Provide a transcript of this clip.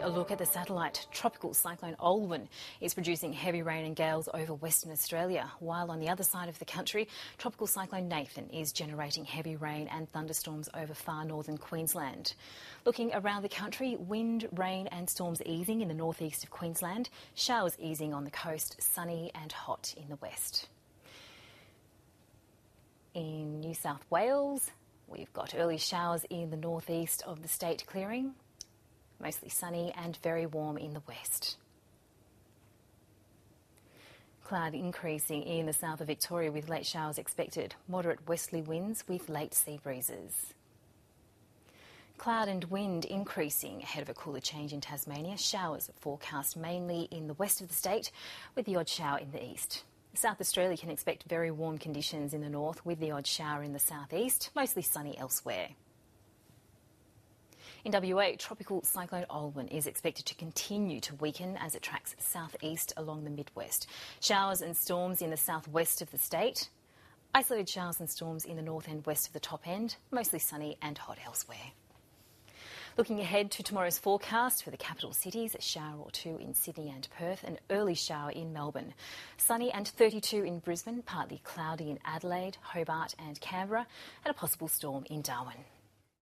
a look at the satellite. Tropical cyclone Olwen is producing heavy rain and gales over Western Australia, while on the other side of the country, tropical cyclone Nathan is generating heavy rain and thunderstorms over far northern Queensland. Looking around the country, wind, rain and storms easing in the northeast of Queensland, showers easing on the coast, sunny and hot in the west. In New South Wales, we've got early showers in the northeast of the state clearing. Mostly sunny and very warm in the west. Cloud increasing in the south of Victoria with late showers expected. Moderate westerly winds with late sea breezes. Cloud and wind increasing ahead of a cooler change in Tasmania. Showers forecast mainly in the west of the state with the odd shower in the east. South Australia can expect very warm conditions in the north with the odd shower in the southeast, mostly sunny elsewhere. In WA, tropical cyclone Olwen is expected to continue to weaken as it tracks southeast along the midwest. Showers and storms in the southwest of the state. Isolated showers and storms in the north and west of the top end, mostly sunny and hot elsewhere. Looking ahead to tomorrow's forecast for the capital cities, a shower or two in Sydney and Perth, an early shower in Melbourne. Sunny and 32 in Brisbane, partly cloudy in Adelaide, Hobart and Canberra, and a possible storm in Darwin.